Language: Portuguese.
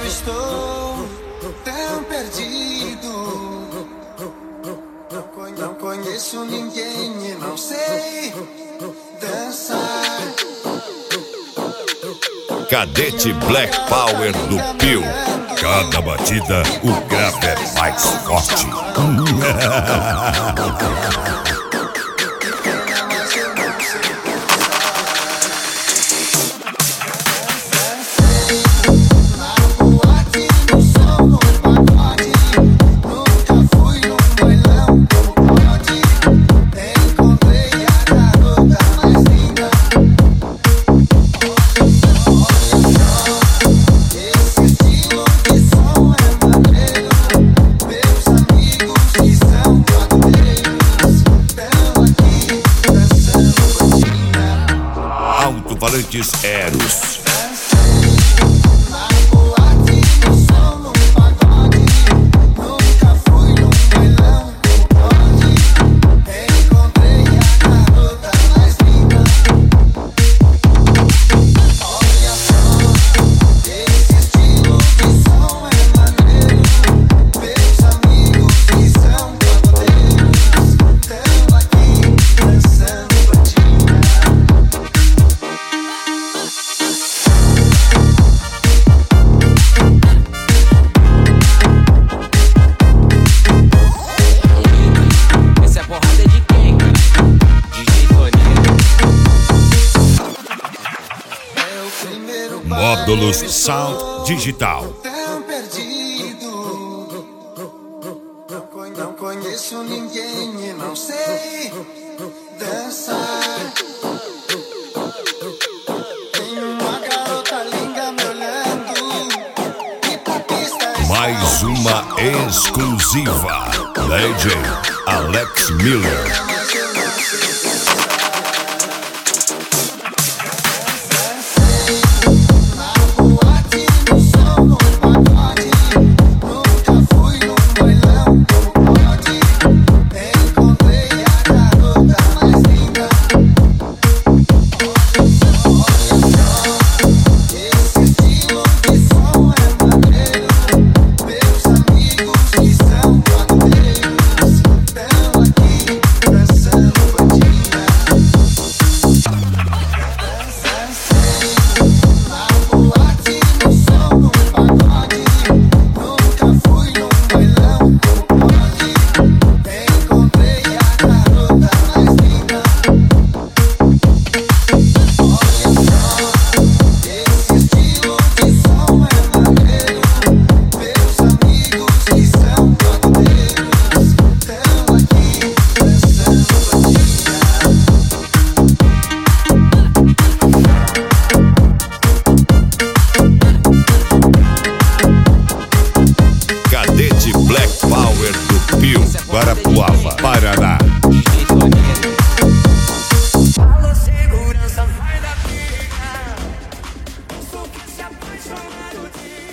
eu estou tão perdido. Não conheço ninguém e não sei dançar. Cadete Black Power do Pio. Cada batida o grave é mais forte. Alto-falantes Eros. Módulos Sound Digital. Tão perdido. Não conheço ninguém e não sei dançar. Tem uma garota linda me olhando e pra pista. Mais uma exclusiva. DJ Alex Miller. Black Power do Pio, Guarapuava, Paraná. Alô, segurança, vai da pia. Sou que se apaixonar no dia.